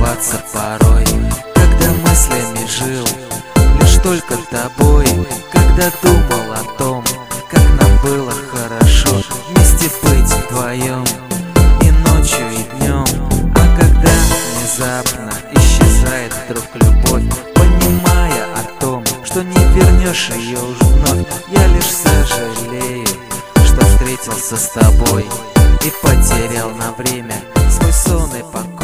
волноваться порой, когда мыслями жил лишь только тобой, когда думал о том, как нам было хорошо вместе быть вдвоем и ночью, и днем. А когда внезапно исчезает вдруг любовь, понимая о том, что не вернешь ее уж вновь, я лишь сожалею, что встретился с тобой и потерял на время свой сон и покой.